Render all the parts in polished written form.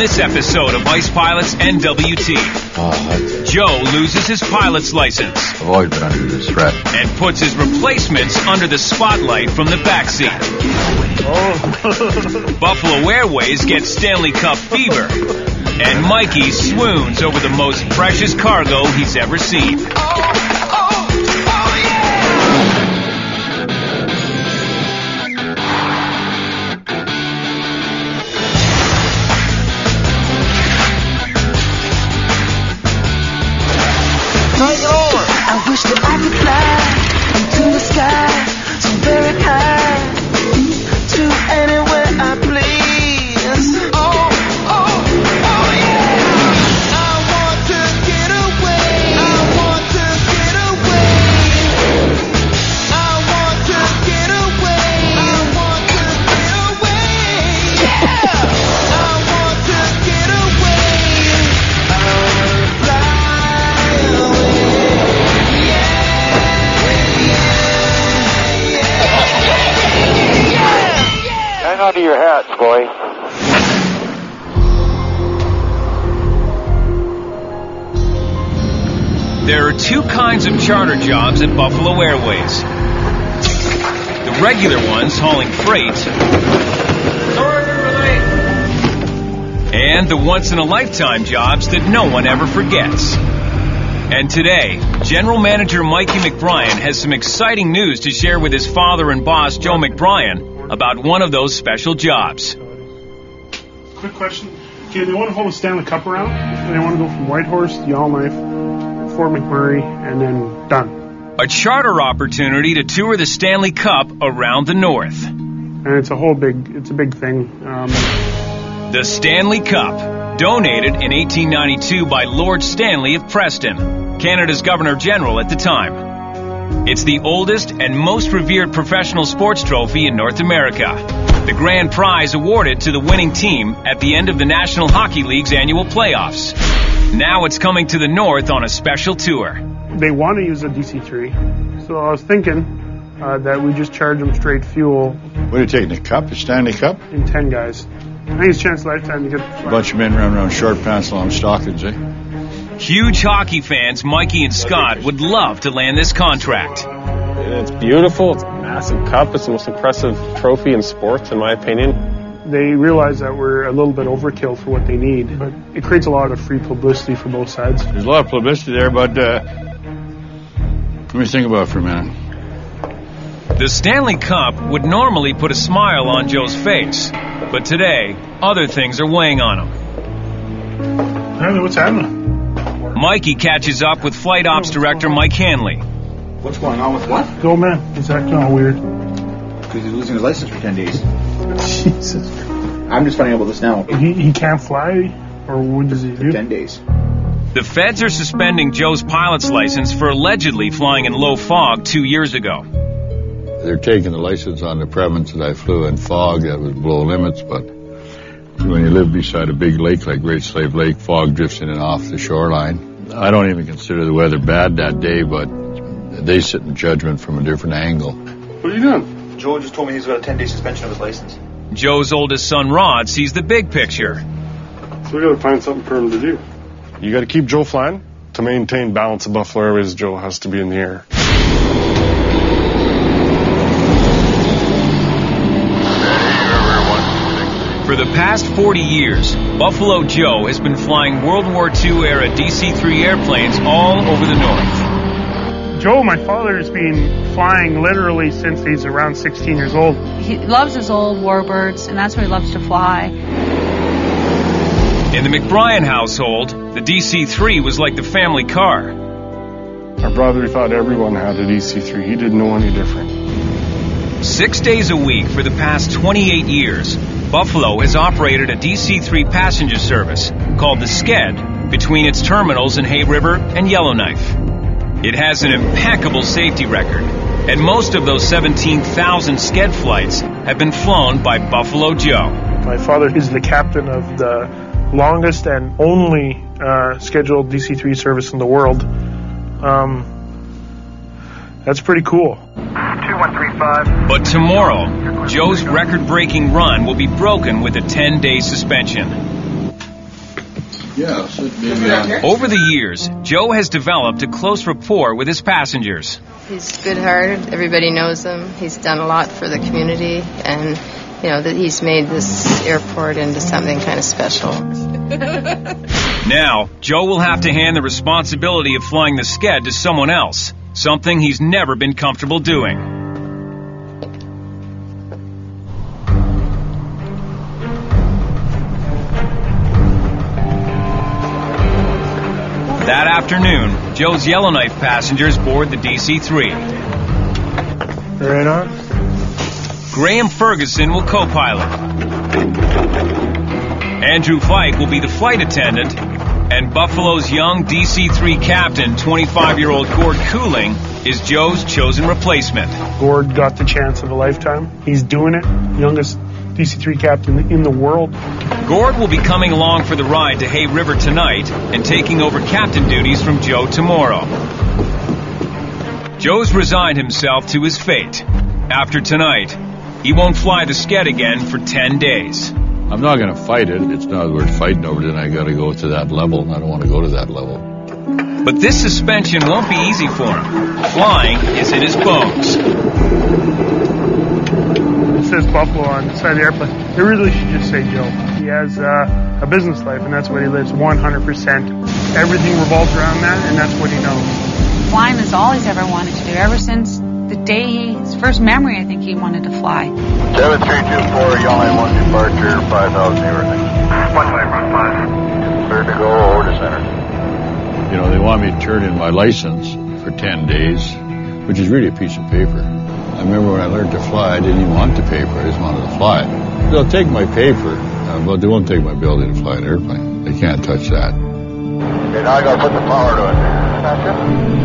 this episode of Ice Pilots NWT, Joe loses his pilot's license. I've always been under this threat. And puts his replacements under the spotlight from the backseat. Buffalo Airways gets Stanley Cup fever. And Mikey swoons over the most precious cargo he's ever seen. I wish that I could fly into the sky so very high to anywhere I please. Oh, yeah. I want to get away. I want to get away. I want to get away. I want to get away. Yeah. I want to get away. I want to fly away. Hang on to your hats, boy. There are two kinds of charter jobs at Buffalo Airways. The regular ones hauling freight. And the once-in-a-lifetime jobs that no one ever forgets. And today, General Manager Mikey McBrien has some exciting news to share with his father and boss, Joe McBrien, about one of those special jobs. Quick question. Okay, they want to hold a Stanley Cup around, and they want to go from Whitehorse to Yellowknife, Fort McMurray, and then done. A charter opportunity to tour the Stanley Cup around the North. And it's a big thing. The Stanley Cup, donated in 1892 by Lord Stanley of Preston, Canada's Governor-General at the time. It's the oldest and most revered professional sports trophy in North America. The grand prize awarded to the winning team at the end of the National Hockey League's annual playoffs. Now it's coming to the North on a special tour. They want to use a DC-3, so I was thinking that we just charge them straight fuel. What are you taking, the cup, the Stanley Cup? In 10 guys. I think it's a chance of a lifetime to get A bunch of men running around short pants along stockings, eh? Huge hockey fans Mikey and Scott would love to land this contract. It's beautiful. It's a massive cup. It's the most impressive trophy in sports, in my opinion. They realize that we're a little bit overkill for what they need, but it creates a lot of free publicity for both sides. There's a lot of publicity there, but let me think about it for a minute. The Stanley Cup would normally put a smile on Joe's face, but today, other things are weighing on him. Hey, what's happening? Mikey catches up with Flight Ops Director Mike Hanley. What's going on with what? Go, man. He's acting all weird. Because he's losing his license for 10 days. Jesus. I'm just finding out about this now. He can't fly? Or what does he do? 10 days. The feds are suspending Joe's pilot's license for allegedly flying in low fog 2 years ago. They're taking the license on the premise that I flew in fog that was below limits, but when you live beside a big lake like Great Slave Lake, fog drifts in and off the shoreline. I don't even consider the weather bad that day, but they sit in judgment from a different angle. What are you doing? Joe just told me he's got a 10-day suspension of his license. Joe's oldest son, Rod, sees the big picture. So we gotta find something for him to do. You gotta keep Joe flying. To maintain balance at Buffalo Airways, Joe has to be in the air. For the past 40 years, Buffalo Joe has been flying World War II-era DC-3 airplanes all over the North. Joe, my father's been flying literally since he's around 16 years old. He loves his old warbirds, and that's what he loves to fly. In the McBrien household, the DC-3 was like the family car. Our brother thought everyone had a DC-3. He didn't know any different. 6 days a week for the past 28 years, Buffalo has operated a DC-3 passenger service called the Sked between its terminals in Hay River and Yellowknife. It has an impeccable safety record, and most of those 17,000 Sked flights have been flown by Buffalo Joe. My father is the captain of the longest and only scheduled DC-3 service in the world. That's pretty cool. 2135. But tomorrow, Joe's record-breaking run will be broken with a 10-day suspension. Yeah, so maybe on. Over the years, Joe has developed a close rapport with his passengers. He's good-hearted. Everybody knows him. He's done a lot for the community, and that he's made this airport into something kind of special. Now, Joe will have to hand the responsibility of flying the Sked to someone else, something he's never been comfortable doing. That afternoon, Joe's Yellowknife passengers board the DC-3. Right on. Graham Ferguson will co-pilot. Andrew Vike will be the flight attendant, and Buffalo's young DC-3 captain, 25-year-old Gord Cooling, is Joe's chosen replacement. Gord got the chance of a lifetime. He's doing it. Youngest DC-3 captain in the world. Gord will be coming along for the ride to Hay River tonight and taking over captain duties from Joe tomorrow. Joe's resigned himself to his fate. After tonight, he won't fly the Sked again for 10 days. I'm not going to fight it. It's not worth fighting over it, and I got to go to that level, and I don't want to go to that level. But this suspension won't be easy for him. Flying is in his bones. It says Buffalo on the side of the airplane. It really should just say Joe. He has a business life, and that's what he lives 100%. Everything revolves around that, and that's what he knows. Flying is all he's ever wanted to do. Ever since the day his first memory, I think he wanted to fly. 7324, Yellowknife 1 departure, 5,000 everything. 1 way, run 5. Clear to go, over to center. They want me to turn in my license for 10 days, which is really a piece of paper. I remember when I learned to fly, I didn't even want the paper, I just wanted to fly. They'll take my paper, but they won't take my ability to fly an airplane. They can't touch that. Okay, now I got to put the power to it. Gotcha.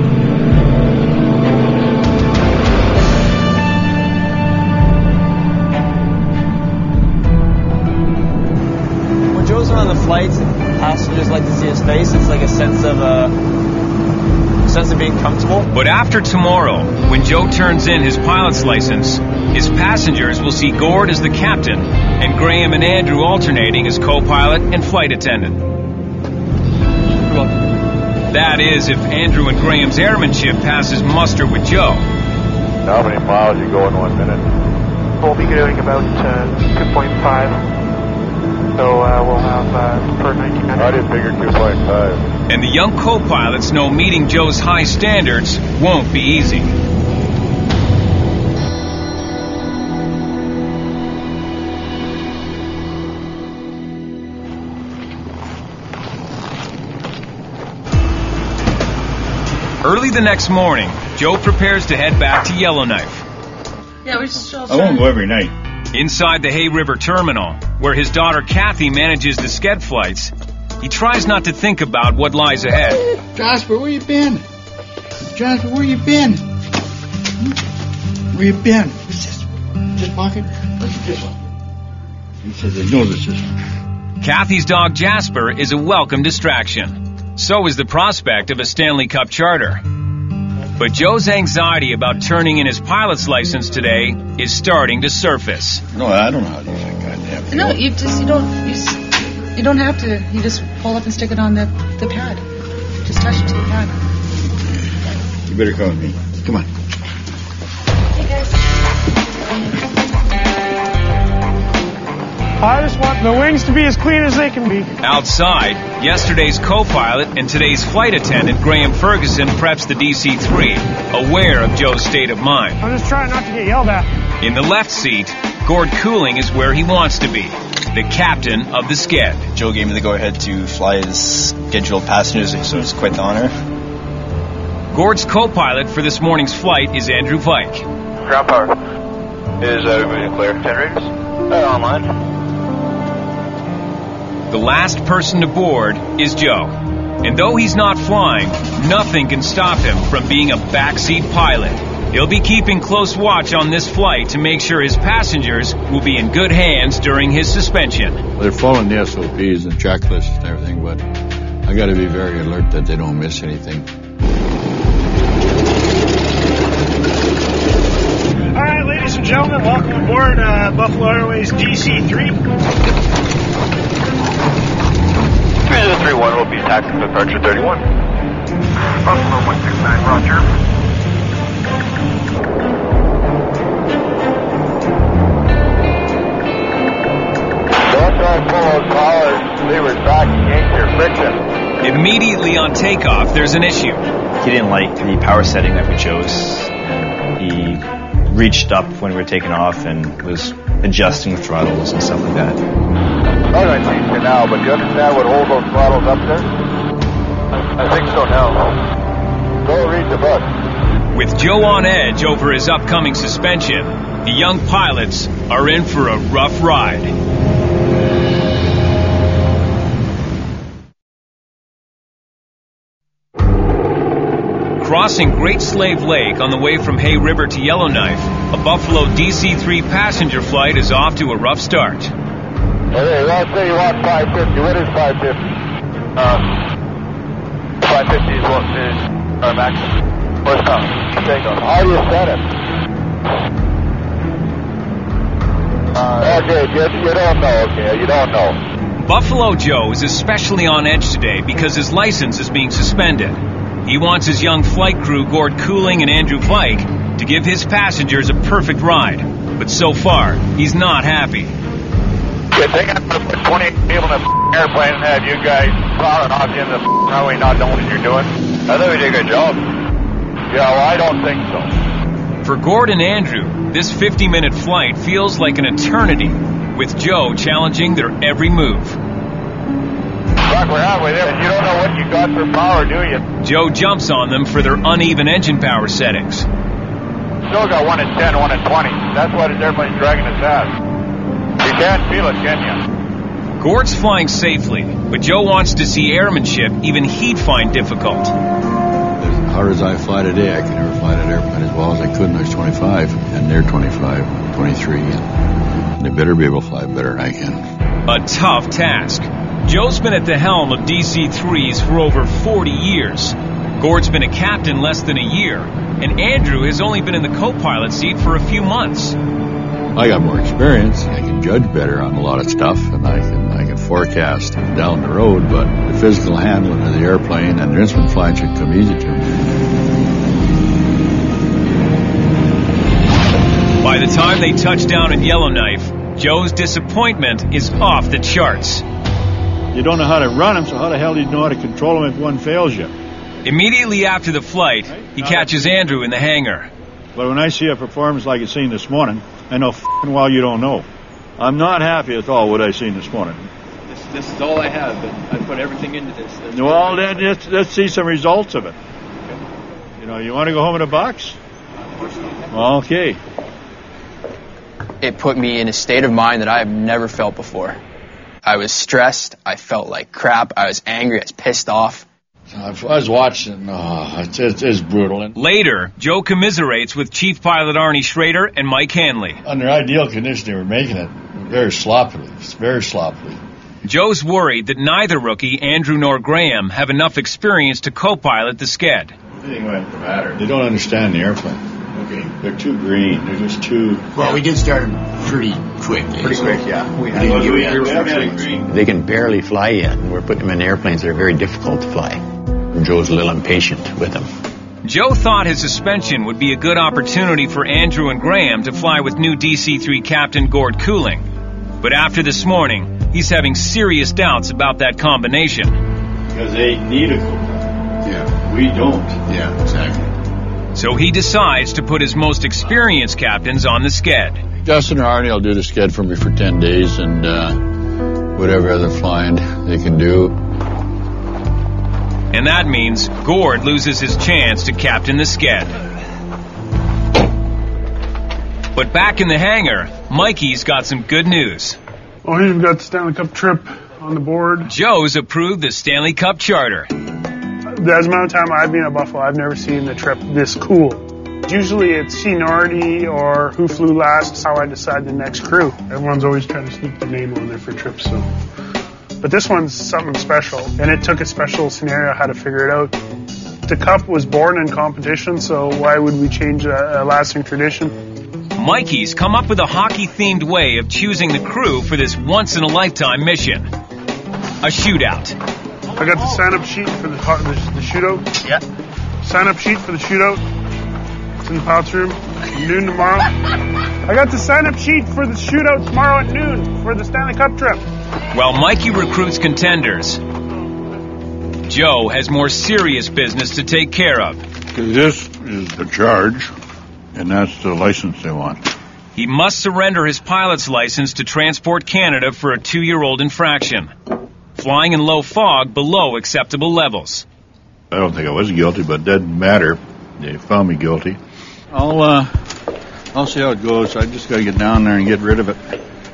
When Joe's on the flights, passengers like to see his face. It's like a sense of being comfortable. But after tomorrow, when Joe turns in his pilot's license, his passengers will see Gord as the captain and Graham and Andrew alternating as co-pilot and flight attendant. That is, if Andrew and Graham's airmanship passes muster with Joe. How many miles you go in 1 minute? We'll be doing about 2.5. So we'll have per 1900. I did figure 2.5. And the young co-pilots know meeting Joe's high standards won't be easy. Early the next morning, Joe prepares to head back to Yellowknife. Yeah, we just show up. I won't go every night. Inside the Hay River terminal, where his daughter Kathy manages the Sked flights, he tries not to think about what lies ahead. Jasper, where you been? Jasper, where you been? Where you been? What's this? This pocket? What's this one? He says, I know this is. Kathy's dog Jasper is a welcome distraction. So is the prospect of a Stanley Cup charter. But Joe's anxiety about turning in his pilot's license today is starting to surface. No, I don't know how to use that goddamn. No, you don't have to. You just pull up and stick it on the pad. Just touch it to the pad. You better come with me. Come on. I just want the wings to be as clean as they can be. Outside, yesterday's co-pilot and today's flight attendant, Graham Ferguson, preps the DC-3, aware of Joe's state of mind. I'm just trying not to get yelled at. In the left seat, Gord Cooling is where he wants to be, the captain of the Sked. Joe gave me the go-ahead to fly his scheduled passengers, so it's quite the honor. Gord's co-pilot for this morning's flight is Andrew Vike. Ground power. Is everybody clear? Generators? Online. The last person to board is Joe. And though he's not flying, nothing can stop him from being a backseat pilot. He'll be keeping close watch on this flight to make sure his passengers will be in good hands during his suspension. They're following the SOPs and checklists and everything, but I got to be very alert that they don't miss anything. All right, ladies and gentlemen, welcome aboard Buffalo Airways DC-3. 31 will be tactical departure 31. Buffalo 169, roger. Don't try to pull those collars, levers back against your friction. Immediately on takeoff, there's an issue. He didn't like the power setting that we chose. He reached up when we were taking off and was adjusting the throttles and stuff like that. I don't think so now, but do you understand what hold those throttles up there? I think so now. Go read the book. With Joe on edge over his upcoming suspension, the young pilots are in for a rough ride. Crossing Great Slave Lake on the way from Hay River to Yellowknife, a Buffalo DC-3 passenger flight is off to a rough start. Okay, let's say you want 550. What is 550? 550 is what is our maximum. What's up? Takeoff. How do you set it? Okay, you don't know. Okay, you don't know. Buffalo Joe is especially on edge today because his license is being suspended. He wants his young flight crew, Gord Cooling and Andrew Vike, to give his passengers a perfect ride. But so far, he's not happy. You think I'm going to put 20 people in an airplane and have you guys plowing off the end of the runway not knowing what you're doing? I think we did a good job. Yeah, well, I don't think so. For Gord and Andrew, this 50-minute flight feels like an eternity, with Joe challenging their every move. Fuck, we're halfway there, and you don't know what you got for power, do you? Joe jumps on them for their uneven engine power settings. Still got 1 at 10, 1 at 20. That's why this airplane's dragging its ass. You can't feel it, can you? Gord's flying safely, but Joe wants to see airmanship even he'd find difficult. As hard as I fly today, I can never fly that airplane as well as I could when I was 25, and they're 25, 23, and they better be able to fly better than I can. A tough task. Joe's been at the helm of DC-3s for over 40 years. Gord's been a captain less than a year, and Andrew has only been in the co-pilot seat for a few months. I got more experience. I can judge better on a lot of stuff, and I can forecast down the road, but the physical handling of the airplane and the instrument flying should come easy to me. By the time they touch down at Yellowknife, Joe's disappointment is off the charts. You don't know how to run them, so how the hell do you know how to control them if one fails you? Immediately after the flight, he catches Andrew in the hangar. But when I see a performance like it's seen this morning, I know f***ing well you don't know. I'm not happy at all what I seen this morning. This is all I have, but I put everything into this. Well, then let's see some results of it. You know, you want to go home in a box? Okay. It put me in a state of mind that I have never felt before. I was stressed. I felt like crap. I was angry. I was pissed off. I was watching. It's brutal. Later, Joe commiserates with Chief Pilot Arnie Schrader and Mike Hanley. Under ideal conditions, they were making it very sloppily. It's very sloppily. Joe's worried that neither rookie, Andrew nor Graham, have enough experience to co-pilot the Sked. Everything went to matter. They don't understand the airplane. Okay, they're too green. They're just too. Well, we did start them pretty quick. Yeah. They can barely fly yet, and we're putting them in airplanes that are very difficult to fly. And Joe's a little impatient with them. Joe thought his suspension would be a good opportunity for Andrew and Graham to fly with new DC-3 Captain Gord Cooling. But after this morning, he's having serious doubts about that combination. Because they need a co-pilot. Yeah. We don't. Yeah, exactly. So he decides to put his most experienced captains on the Sked. Justin or Arnie will do the Sked for me for 10 days and whatever other flying they can do. And that means Gord loses his chance to captain the Sked. But back in the hangar, Mikey's got some good news. Oh, we've got the Stanley Cup trip on the board. Joe's approved the Stanley Cup charter. The amount of time I've been at Buffalo, I've never seen the trip this cool. Usually it's seniority or who flew last, how I decide the next crew. Everyone's always trying to sneak the name on there for trips, so. But this one's something special, and it took a special scenario how to figure it out. The Cup was born in competition, so why would we change a lasting tradition? Mikey's come up with a hockey-themed way of choosing the crew for this once-in-a-lifetime mission. A shootout. I got the sign-up sheet for the shootout. Yeah. Sign-up sheet for the shootout. It's in the pilots room. Noon tomorrow. I got the sign-up sheet for the shootout tomorrow at noon for the Stanley Cup trip. While Mikey recruits contenders, Joe has more serious business to take care of. This is the charge, and that's the license they want. He must surrender his pilot's license to Transport Canada for a 2-year-old infraction, flying in low fog below acceptable levels. I don't think I was guilty, but it doesn't matter. They found me guilty. I'll see how it goes. I just got to get down there and get rid of it.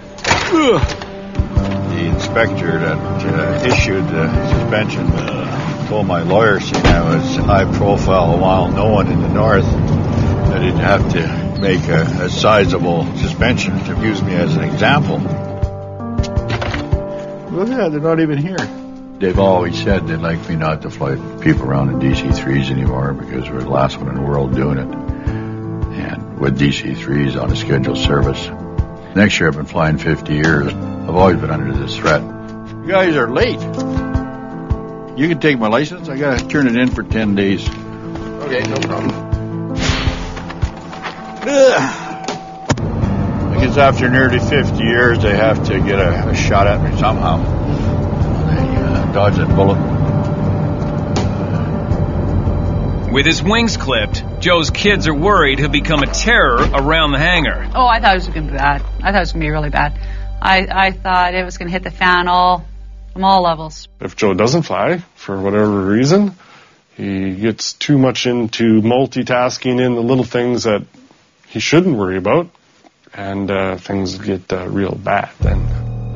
The inspector that issued the suspension told my lawyer, seeing I was high profile while no one in the north, that he'd have to make a sizable suspension to use me as an example. Look at that, they're not even here. They've always said they'd like me not to fly people around in DC-3s anymore because we're the last one in the world doing it. And with DC-3s on a scheduled service. Next year I've been flying 50 years. I've always been under this threat. You guys are late. You can take my license. I gotta turn it in for 10 days. Okay, no problem. I guess after nearly 50 years, they have to get a shot at me somehow. They dodge that bullet. With his wings clipped, Joe's kids are worried he'll become a terror around the hangar. Oh, I thought it was going to be bad. I thought it was going to be really bad. I thought it was going to hit the fan from all levels. If Joe doesn't fly, for whatever reason, he gets too much into multitasking in the little things that he shouldn't worry about, and things get real bad then.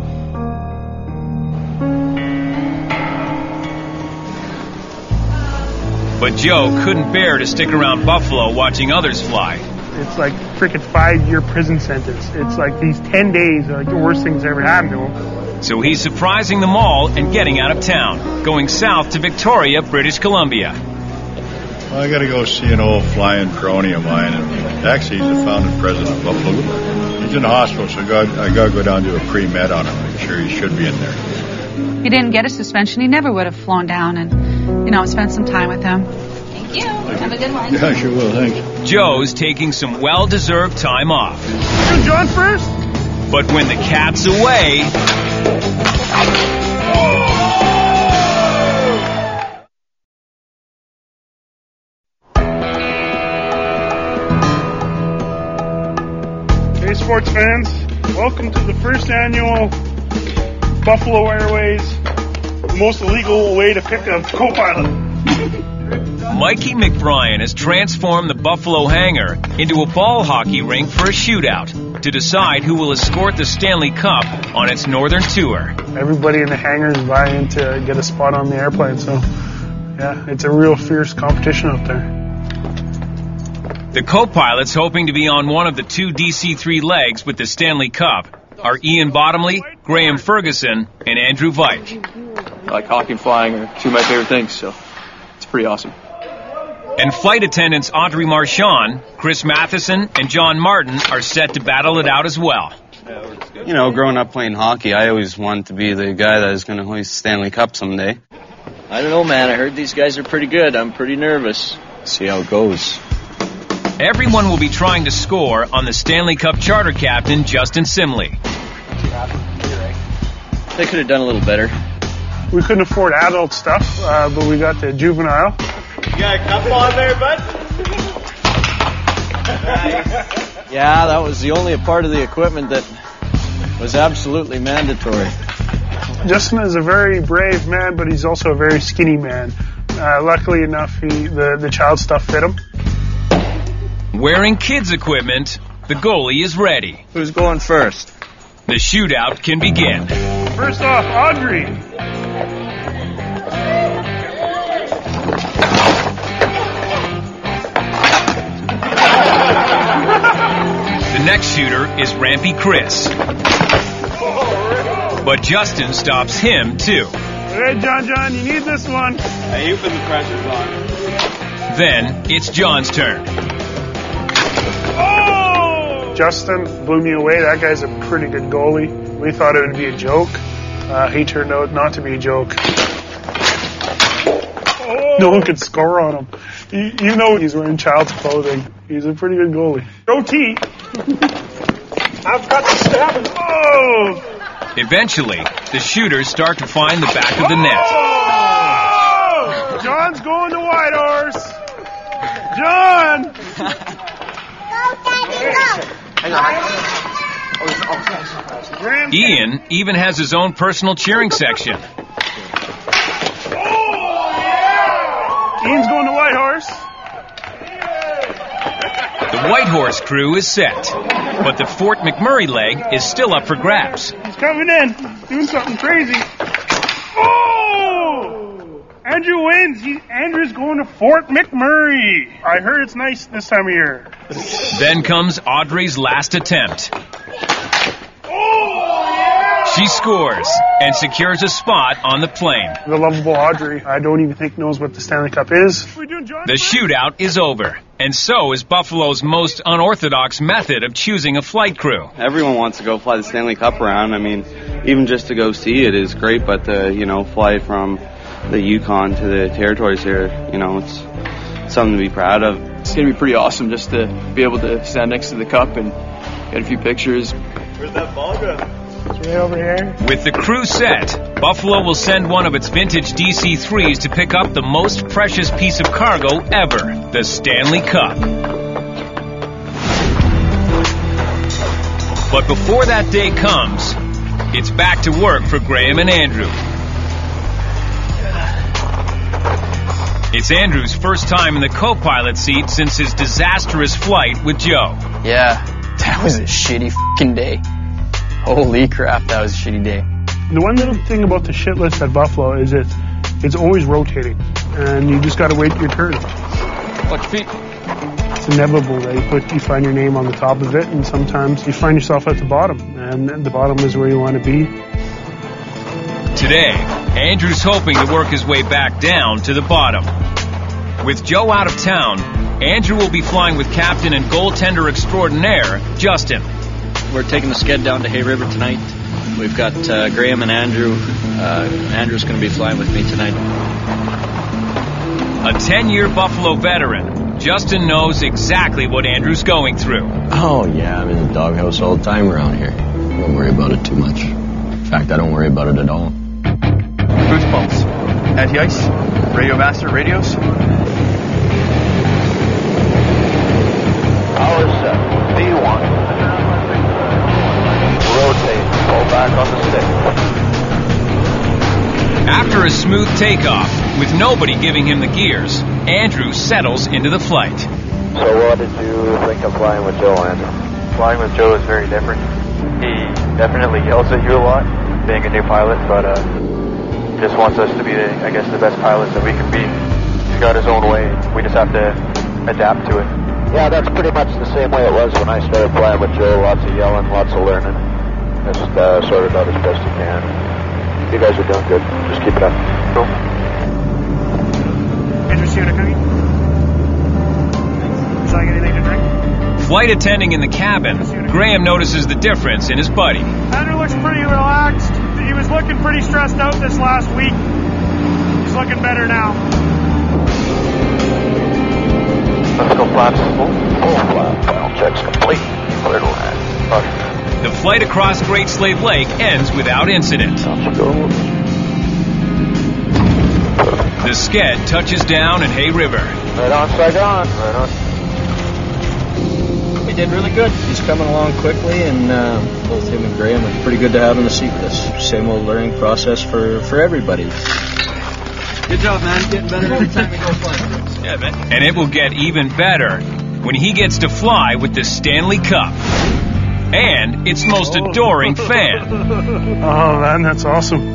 But Joe couldn't bear to stick around Buffalo watching others fly. It's like freaking 5-year prison sentence. It's like these 10 days are like the worst things that ever happened to him. So he's surprising them all and getting out of town, going south to Victoria, British Columbia. Well, I got to go see an old flying crony of mine, and actually he's the founding president of Buffalo. He's in the hospital, so I got to go down to a pre-med on him. I'm sure he should be in there. If he didn't get a suspension, he never would have flown down and, spent some time with him. Thank you. Have a good one. Yeah, sure will. Thanks. Joe's taking some well-deserved time off. You John first? But when the cat's away... Hey, sports fans. Welcome to the first annual Buffalo Airways most illegal way to pick a co-pilot. Mikey McBrien has transformed the Buffalo hangar into a ball hockey rink for a shootout to decide who will escort the Stanley Cup on its northern tour. Everybody in the hangar is vying to get a spot on the airplane, so yeah, it's a real fierce competition out there. The co-pilots hoping to be on one of the 2 DC-3 legs with the Stanley Cup are Ian Bottomley, Graham Ferguson, and Andrew Vike. Like hockey and flying are two of my favorite things, so it's pretty awesome. And flight attendants Audrey Marchand, Chris Matheson, and John Martin are set to battle it out as well. You know, growing up playing hockey, I always wanted to be the guy that is going to hoist the Stanley Cup someday. I don't know, man. I heard these guys are pretty good. I'm pretty nervous. See how it goes. Everyone will be trying to score on the Stanley Cup charter captain, Justin Simley. They could have done a little better. We couldn't afford adult stuff, but we got the juvenile. You got a cup on there, bud? Yeah, that was the only part of the equipment that was absolutely mandatory. Justin is a very brave man, but he's also a very skinny man. Luckily enough, the child stuff fit him. Wearing kids' equipment, the goalie is ready. Who's going first? The shootout can begin. First off, Audrey. The next shooter is Rampy Chris. But Justin stops him, too. Hey, John, you need this one. Hey, you put the pressures on. Then it's John's turn. Oh! Justin blew me away. That guy's a pretty good goalie. We thought it would be a joke. He turned out not to be a joke. No one could score on him. Even though he's wearing child's clothing, he's a pretty good goalie. Go T! I've got to stab him. Oh! Eventually, the shooters start to find the back of the net. Oh! John's going to Whitehorse. John! Ian even has his own personal cheering section. Ian's going to Whitehorse. The Whitehorse crew is set, but the Fort McMurray leg is still up for grabs. He's coming in, doing something crazy. Oh! Andrew wins. Andrew's going to Fort McMurray. I heard it's nice this time of year. Then comes Audrey's last attempt. She scores and secures a spot on the plane. The lovable Audrey, I don't even think knows what the Stanley Cup is. The shootout is over, and so is Buffalo's most unorthodox method of choosing a flight crew. Everyone wants to go fly the Stanley Cup around. I mean, even just to go see it is great, but to, fly from the Yukon to the territories here, it's something to be proud of. It's going to be pretty awesome just to be able to stand next to the cup and get a few pictures. Where's that ball go? It's right over here. With the crew set, Buffalo will send one of its vintage DC-3s to pick up the most precious piece of cargo ever, the Stanley Cup. But before that day comes, it's back to work for Graham and Andrew. It's Andrew's first time in the co-pilot seat since his disastrous flight with Joe. Yeah, that was a shitty f***ing day. Holy crap, that was a shitty day. The one little thing about the shit list at Buffalo is it's always rotating, and you just got to wait your turn. Watch your feet. It's inevitable that you find your name on the top of it, and sometimes you find yourself at the bottom, and the bottom is where you want to be. Today, Andrew's hoping to work his way back down to the bottom. With Joe out of town, Andrew will be flying with captain and goaltender extraordinaire, Justin. We're taking the sked down to Hay River tonight. We've got Graham and Andrew. Andrew's going to be flying with me tonight. A 10-year Buffalo veteran, Justin knows exactly what Andrew's going through. Oh, yeah, I'm in the doghouse all the time around here. I don't worry about it too much. In fact, I don't worry about it at all. Boost pumps, anti-ice, Radio Master radios. Power set, V1. Rotate, pull back on the stick. After a smooth takeoff, with nobody giving him the gears, Andrew settles into the flight. So what did you think of flying with Joe, Andrew? Flying with Joe is very different. He definitely yells at you a lot, being a new pilot, but he just wants us to be, the best pilots that we can be. He's got his own way. We just have to adapt to it. Yeah, that's pretty much the same way it was when I started flying with Joe. Lots of yelling, lots of learning. Just sort it out as best you can. You guys are doing good. Just keep it up. Cool. Andrew, see what I'm coming? Would you like anything to drink? Flight attending in the cabin, Graham notices the difference in his buddy. Andrew looks pretty relaxed. He was looking pretty stressed out this last week. He's looking better now. Let's go flaps. Full flap. Final checks complete. Clear to land. Okay. The flight across Great Slave Lake ends without incident. The sked touches down at Hay River. Right on, Saigon. Right on. We did really good. He's coming along quickly, and both him and Graham are pretty good to have in the seat with us. Same old learning process for everybody. Good job, man. Getting better every time we go flying. Yeah, man. And it will get even better when he gets to fly with the Stanley Cup. And its most adoring fan. Oh, man, that's awesome.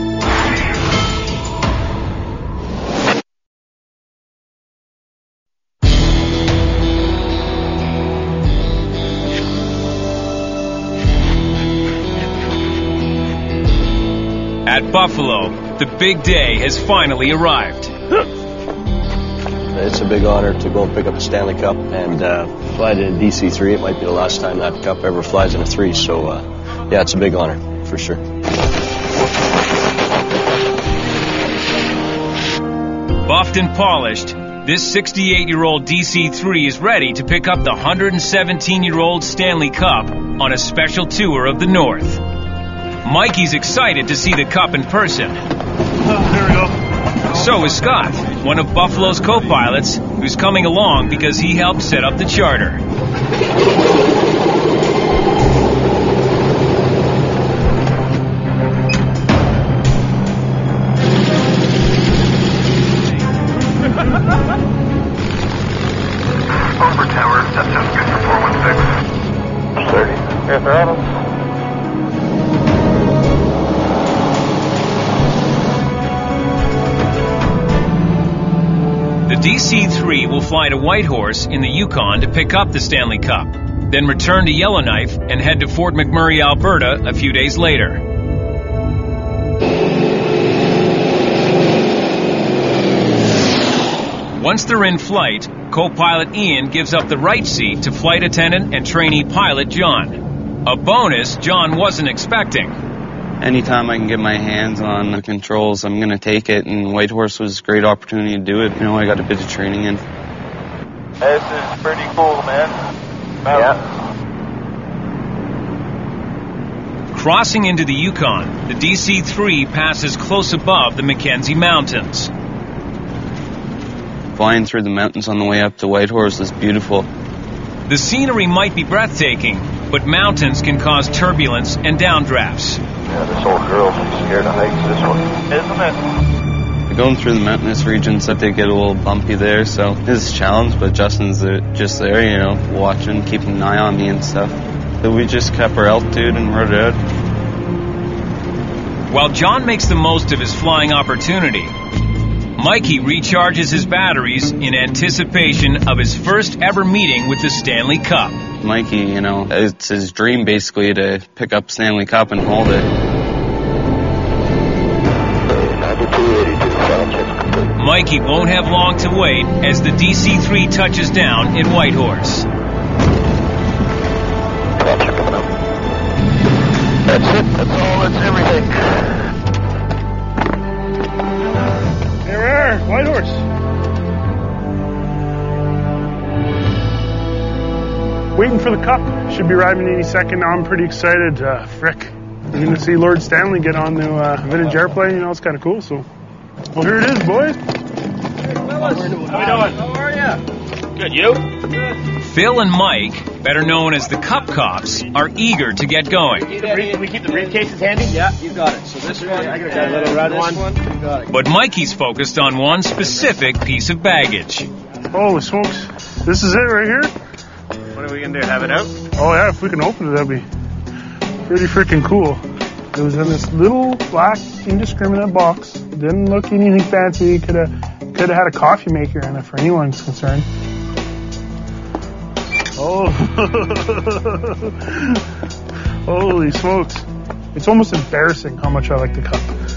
At Buffalo, the big day has finally arrived. It's a big honor to go and pick up the Stanley Cup and fly to DC-3. It might be the last time that cup ever flies in a 3, so yeah, it's a big honor, for sure. Buffed and polished, this 68-year-old DC-3 is ready to pick up the 117-year-old Stanley Cup on a special tour of the North. Mikey's excited to see the Cup in person. There we go. So is Scott, one of Buffalo's co-pilots, who's coming along because he helped set up the charter. Over tower, that sounds good for 416. 30. Here, throttle. The DC-3 will fly to Whitehorse in the Yukon to pick up the Stanley Cup, then return to Yellowknife and head to Fort McMurray, Alberta a few days later. Once they're in flight, co-pilot Ian gives up the right seat to flight attendant and trainee pilot John. A bonus John wasn't expecting. Anytime I can get my hands on the controls, I'm going to take it, and Whitehorse was a great opportunity to do it. You know, I got a bit of training in. This is pretty cool, man. Yeah. Crossing into the Yukon, the DC-3 passes close above the Mackenzie Mountains. Flying through the mountains on the way up to Whitehorse is beautiful. The scenery might be breathtaking, but mountains can cause turbulence and downdrafts. Yeah, this old girl, she's scared of heights, this one. Isn't it? Going through the mountainous regions, that they get a little bumpy there, so this is a challenge, but Justin's just there, you know, watching, keeping an eye on me and stuff. So we just kept our altitude and rode it out. While John makes the most of his flying opportunity, Mikey recharges his batteries in anticipation of his first ever meeting with the Stanley Cup. Mikey, you know, it's his dream basically to pick up Stanley Cup and hold it. Mikey won't have long to wait as the DC-3 touches down in Whitehorse. That's it. That's all. That's everything. Here we are, Whitehorse. Waiting for the Cup. Should be arriving any second now. I'm pretty excited. Frick. We're going to see Lord Stanley get on the vintage airplane. You know, it's kind of cool. So, well, here it is, boys. How we doing? How are you? Good, you? Good. Phil and Mike, better known as the Cup Cops, are eager to get going. Can we keep the briefcases handy? Yeah, you got it. So this one, I got that little red one. You got it. But Mikey's focused on one specific piece of baggage. Holy smokes. This is it right here? What are we going to do, have it out? Oh, yeah, if we can open it, that'd be pretty freaking cool. It was in this little black indiscriminate box. Didn't look anything fancy. Could have had a coffee maker in it for anyone's concerned. Oh, holy smokes. It's almost embarrassing how much I like the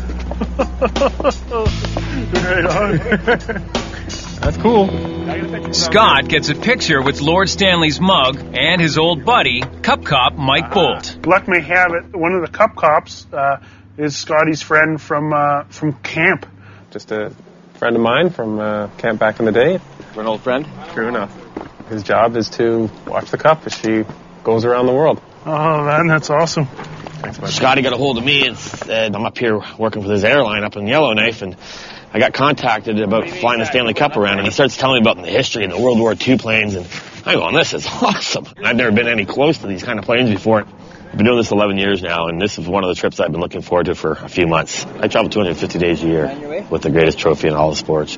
Cup. Right on. That's cool. Scott gets a picture with Lord Stanley's mug and his old buddy, Cup Cop Mike Bolt. Luck may have it, one of the Cup Cops is Scotty's friend from camp. Just a friend of mine from camp back in the day. For an old friend? True enough. His job is to watch the Cup as she goes around the world. Oh, man, that's awesome. Scotty got a hold of me and said, I'm up here working for this airline up in Yellowknife, and I got contacted about flying the Stanley Cup around, and he starts telling me about the history and the World War II planes, and I'm going, this is awesome. I've never been any close to these kind of planes before. I've been doing this 11 years now, and this is one of the trips I've been looking forward to for a few months. I travel 250 days a year with the greatest trophy in all the sports.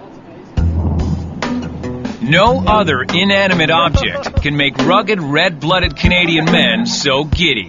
No other inanimate object can make rugged, red-blooded Canadian men so giddy.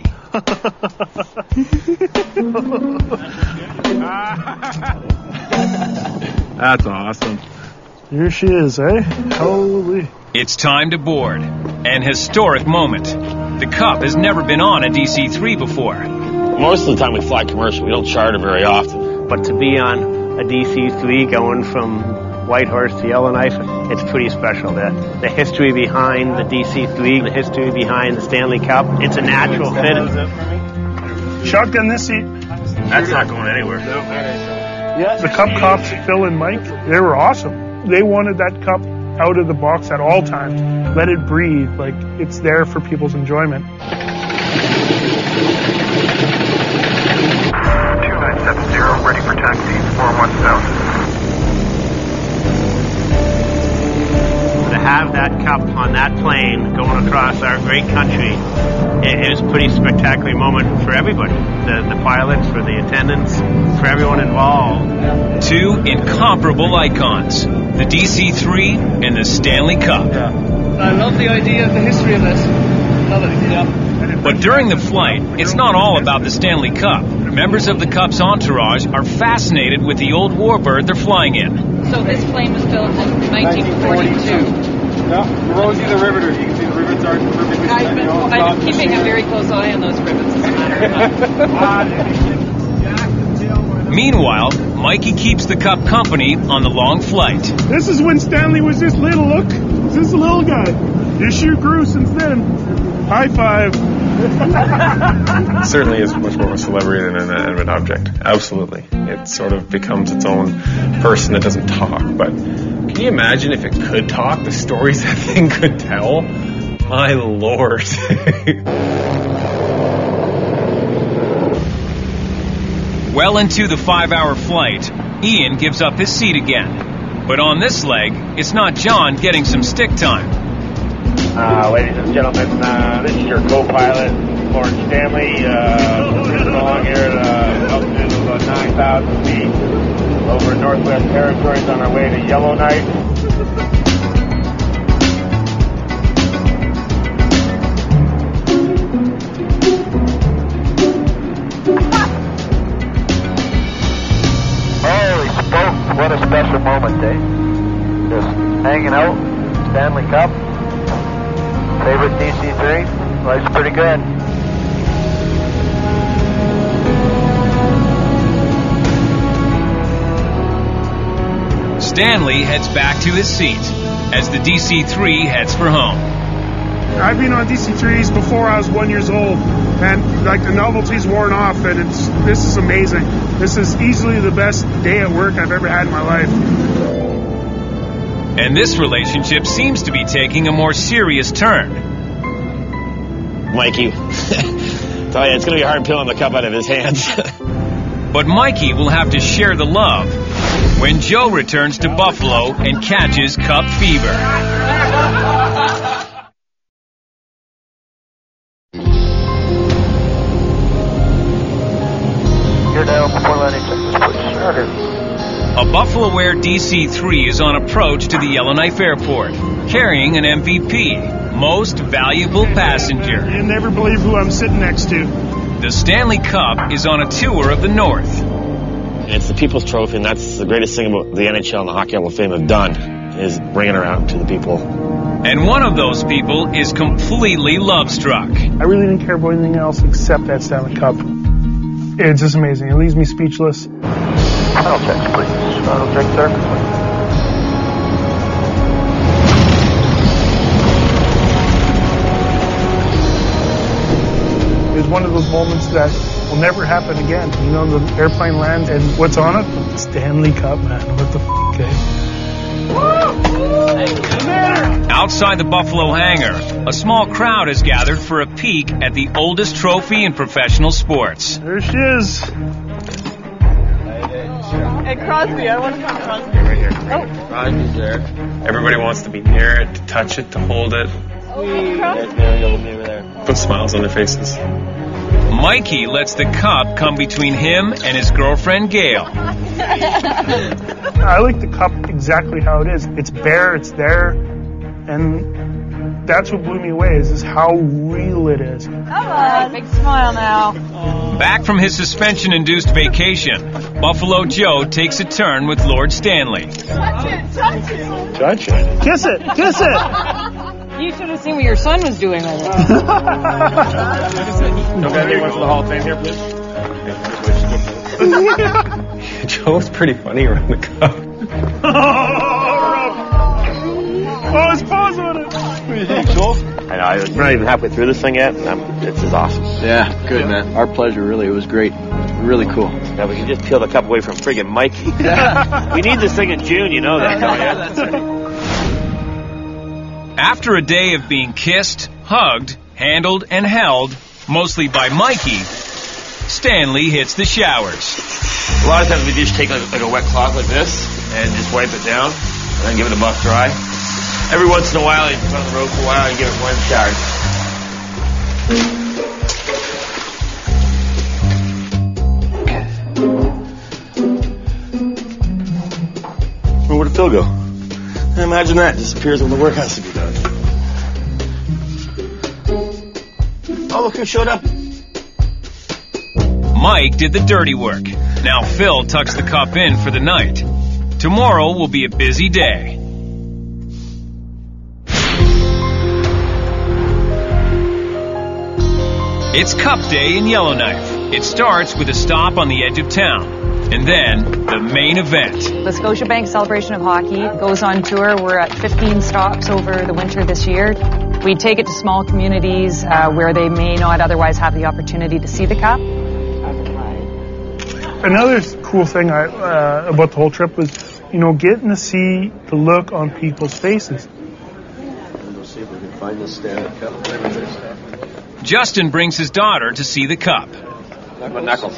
That's awesome. Here she is, eh? Holy. It's time to board. An historic moment. The Cup has never been on a DC-3 before. Most of the time we fly commercial. We don't charter very often. But to be on a DC-3 going from Whitehorse to Yellowknife, it's pretty special. The history behind the DC-3, the history behind the Stanley Cup, it's a natural fit. Shotgun this seat. That's not going anywhere. The Cup cops, Phil and Mike, they were awesome. They wanted that cup out of the box at all times. Let it breathe, like it's there for people's enjoyment. 2970, ready for taxi, 41000. To have that cup on that plane going across our great country, it is a pretty spectacular moment for everybody. The pilots, for the attendants, for everyone involved. Two incomparable icons, the DC-3 and the Stanley Cup. I love the idea of the history of this. Love it, yeah. But during the flight, it's not all about the Stanley Cup. Members of the Cup's entourage are fascinated with the old warbird they're flying in. So this plane was built in 1942. No, Rosie the Riveter. You can see the rivets are perfectly set. I've been keeping a very close eye on those rivets, as a matter of fact. Meanwhile, Mikey keeps the Cup company on the long flight. This is when Stanley was this little, look. This little guy. His shoe grew since then. High five. Certainly is much more of a celebrity than an inanimate object. Absolutely. It sort of becomes its own person that doesn't talk. But can you imagine if it could talk, the stories that thing could tell? My Lord. Well into the 5-hour flight, Ian gives up his seat again. But on this leg, it's not John getting some stick time. Ladies and gentlemen, this is your co-pilot, Lord Stanley, cruising along here at altitude of about 9,000 feet over Northwest Territories on our way to Yellowknife. Holy smokes, what a special moment, eh? Just hanging out, Stanley Cup. Favorite DC-3? Life's pretty good. Stanley heads back to his seat as the DC-3 heads for home. I've been on DC-3s before I was 1 year old, and like the novelty's worn off, and this is amazing. This is easily the best day at work I've ever had in my life. And this relationship seems to be taking a more serious turn. Mikey, tell you, it's going to be hard peeling the cup out of his hands. But Mikey will have to share the love when Joe returns to Buffalo and catches Cup fever. You're down before landing, Texas, please. Starter. A Buffalo Air DC-3 is on approach to the Yellowknife Airport, carrying an MVP, Most Valuable Passenger. You'll never believe who I'm sitting next to. The Stanley Cup is on a tour of the North. It's the People's Trophy, and that's the greatest thing about the NHL and the Hockey Hall of Fame have done, is bringing it out to the people. And one of those people is completely love-struck. I really didn't care about anything else except that Stanley Cup. It's just amazing. It leaves me speechless. Final checks, please. Final check, sir. It's one of those moments that will never happen again. You know, the airplane lands and what's on it? The Stanley Cup, man. What the f***, eh? Outside the Buffalo hangar, a small crowd has gathered for a peek at the oldest trophy in professional sports. There she is. Hey, Crosby, I want to come Crosby. Right here. Oh. Crosby's there. Everybody wants to be near it, to touch it, to hold it. Put smiles on their faces. Mikey lets the cup come between him and his girlfriend, Gail. I like the cup exactly how it is. It's bare, it's there, and that's what blew me away, is how real it is. Come on, big smile now. Back from his suspension-induced vacation, Buffalo Joe takes a turn with Lord Stanley. Touch it, touch it. Touch it. Kiss it, kiss it. You should have seen what your son was doing with it. Okay, wants the Hall of Fame here, please. Joe's pretty funny around the cup. Oh, his paws on it. I know, we're not even halfway through this thing yet, and this is awesome. Yeah, good, man. Our pleasure, really. It was great. really cool. Now we can just peel the cup away from friggin' Mikey. We need this thing in June, you know that, don't you? That's right. After a day of being kissed, hugged, handled, and held, mostly by Mikey, Stanley hits the showers. A lot of times we just take like a wet cloth like this and just wipe it down and then give it a buff dry. Every once in a while, you put on the road for a while and give it one shower. Where'd Phil go? Imagine that. Disappears when the work has to be done. Oh, look who showed up. Mike did the dirty work. Now Phil tucks the cup in for the night. Tomorrow will be a busy day. It's Cup Day in Yellowknife. It starts with a stop on the edge of town. And then, the main event. The Scotiabank Celebration of Hockey goes on tour. We're at 15 stops over the winter this year. We take it to small communities where they may not otherwise have the opportunity to see the cup. Another cool thing about the whole trip was, getting to see the look on people's faces. We'll see if we can find the Stanley Cup. Justin brings his daughter to see the cup. Knuckles.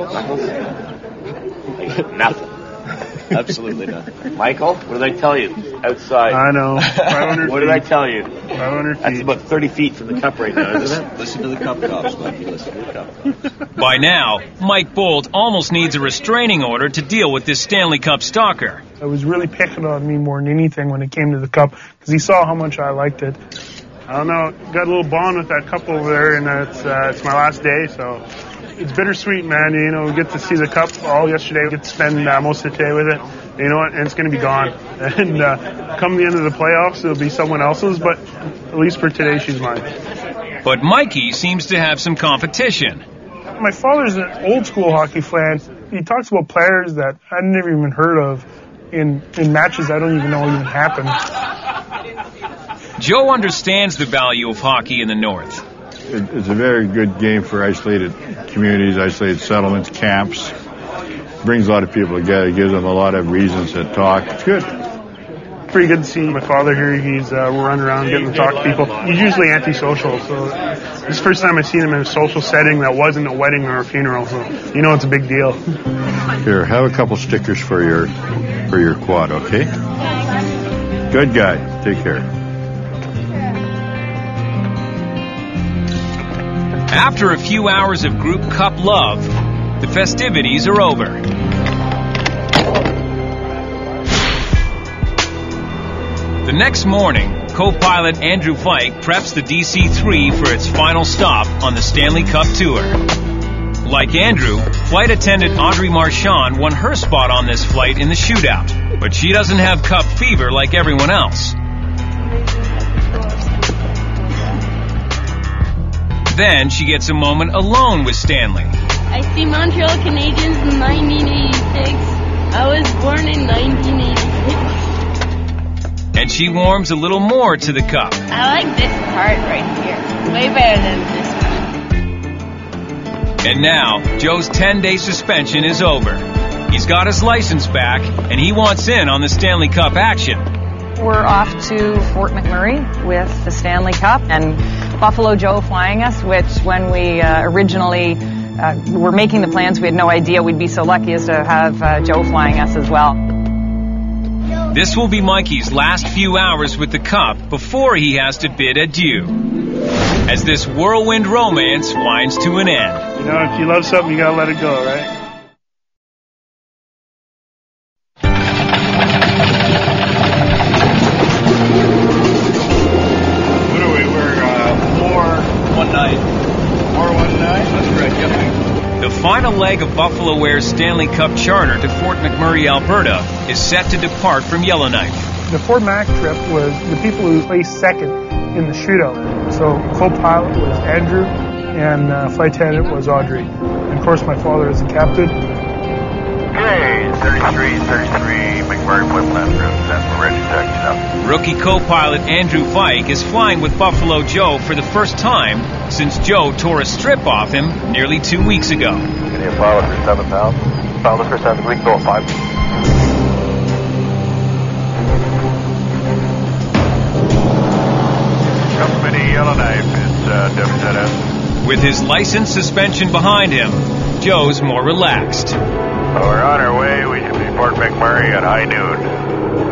Nothing. Absolutely nothing. Michael, what did I tell you? Outside. I know. 500 What did I tell you? 500 feet. That's about 30 feet from the cup right now, isn't it? Listen to the cup cops, Mikey. Listen to the cup. By now, Mike Bolt almost needs a restraining order to deal with this Stanley Cup stalker. It was really picking on me more than anything when it came to the cup, because he saw how much I liked it. I don't know, got a little bond with that cup over there, and it's my last day, so it's bittersweet, man. We get to see the cup all yesterday. We get to spend most of the day with it. You know what? And it's going to be gone. And come the end of the playoffs, it'll be someone else's, but at least for today, she's mine. But Mikey seems to have some competition. My father's an old school hockey fan. He talks about players that I'd never even heard of in matches I don't even know even happened. Joe understands the value of hockey in the North. It's a very good game for isolated communities, isolated settlements, camps. Brings a lot of people together, gives them a lot of reasons to talk. It's good. Pretty good to see my father here. He's running around getting to talk to people. He's usually antisocial, so this is the first time I've seen him in a social setting that wasn't a wedding or a funeral, so it's a big deal. Here, have a couple stickers for your quad, okay? Good guy. Take care. After a few hours of group cup love, the festivities are over. The next morning, co-pilot Andrew Vike preps the DC-3 for its final stop on the Stanley Cup Tour. Like Andrew, flight attendant Audrey Marchand won her spot on this flight in the shootout, but she doesn't have cup fever like everyone else. Then she gets a moment alone with Stanley. I see Montreal Canadiens in 1986. I was born in 1986. And she warms a little more to the cup. I like this part right here. Way better than this one. And now, Joe's 10-day suspension is over. He's got his license back, and he wants in on the Stanley Cup action. We're off to Fort McMurray with the Stanley Cup and Buffalo Joe flying us, which when we originally were making the plans, we had no idea we'd be so lucky as to have Joe flying us as well. This will be Mikey's last few hours with the Cup before he has to bid adieu, as this whirlwind romance winds to an end. If you love something, you gotta let it go, right? The final leg of Buffalo Air's Stanley Cup charter to Fort McMurray, Alberta, is set to depart from Yellowknife. The Fort Mac trip was the people who placed second in the shootout. So co-pilot was Andrew, and flight attendant was Audrey. And of course, my father is the captain. Okay, 33, McMurray Point Plan Group. That's where we're ready to taxi up. Rookie co-pilot Andrew Vike is flying with Buffalo Joe for the first time since Joe tore a strip off him nearly 2 weeks ago. Can you pilot for 7,000? Pilot for 7, we can go at 5. Company Yellowknife, it's WZS. With his license suspension behind him, Joe's more relaxed. We're on our way. We should be Fort McMurray at high noon.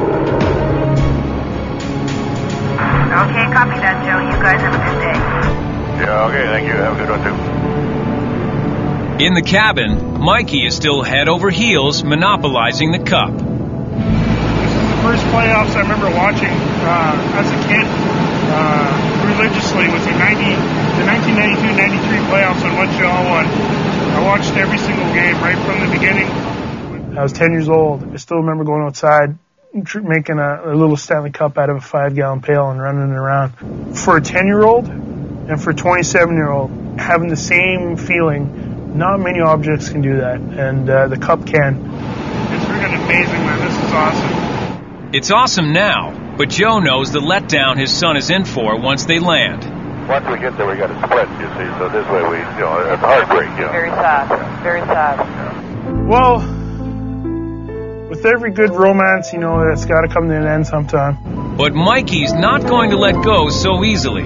Okay, copy that, Joe. You guys have a good day. Yeah, okay, thank you. Have a good one, too. In the cabin, Mikey is still head over heels monopolizing the cup. This is the first playoffs I remember watching as a kid religiously was the 1992-93 playoffs when Montreal won. I watched every single game right from the beginning. I was 10 years old. I still remember going outside, making a little Stanley Cup out of a 5-gallon pail and running it around. For a 10-year-old and for a 27-year-old, having the same feeling, not many objects can do that, and the cup can. It's freaking amazing, man. This is awesome. It's awesome now, but Joe knows the letdown his son is in for once they land. Once we get there, we got to split, you see, so this way we, it's a heartbreak, Very sad. Very sad. Well, with every good romance, it's got to come to an end sometime. But Mikey's not going to let go so easily.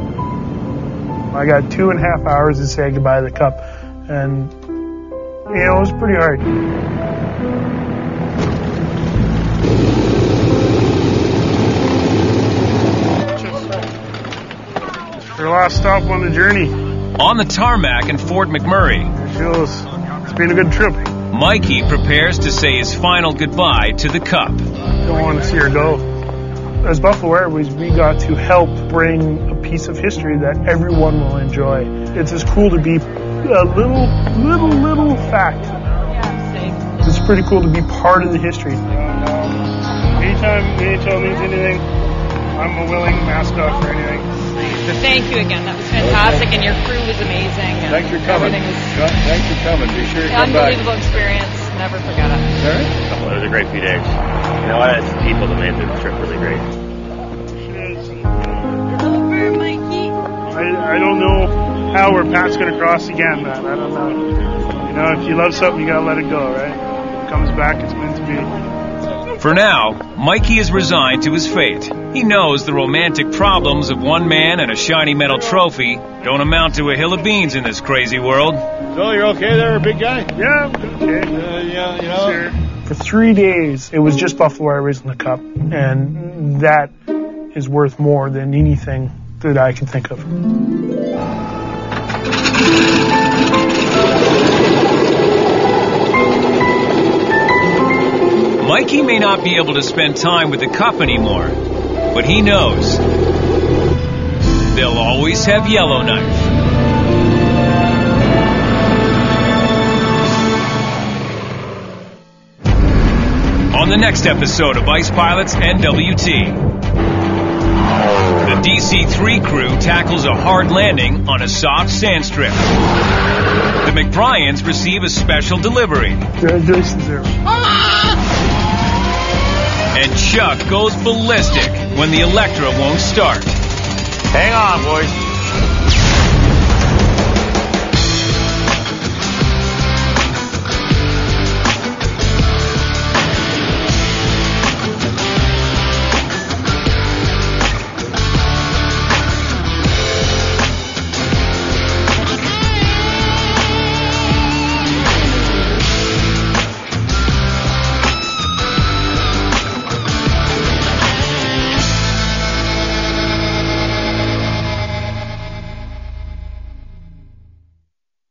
I got 2.5 hours to say goodbye to the cup, and, it was pretty hard. It's our last stop on the journey. On the tarmac in Fort McMurray. It's been a good trip. Mikey prepares to say his final goodbye to the cup. Don't want to see her go. As Buffalo Airways, we got to help bring a piece of history that everyone will enjoy. It's as cool to be a little fact. It's pretty cool to be part of the history. Anytime NHL needs anything, I'm a willing mascot for anything. Thank you again. That was fantastic, and your crew was amazing. Thanks for coming. Thanks for coming. Be sure to come back. Unbelievable experience. Never forget it. Sorry? It was a great few days. You know what? It's the people that made the trip really great. I don't know how or Pat's going to cross again, man. I don't know. If you love something, you got to let it go, right? If it comes back, it's meant to be. For now, Mikey is resigned to his fate. He knows the romantic problems of one man and a shiny metal trophy don't amount to a hill of beans in this crazy world. So you're okay there, big guy? Yeah, okay. Sure. For 3 days, it was just Buffalo Airways in the cup, and that is worth more than anything that I can think of. Mikey may not be able to spend time with the cup anymore, but he knows they'll always have Yellowknife. On the next episode of Ice Pilots NWT, the DC-3 crew tackles a hard landing on a soft sand strip. The McBryans receive a special delivery. Congratulations, there. And Chuck goes ballistic when the Electra won't start. Hang on, boys.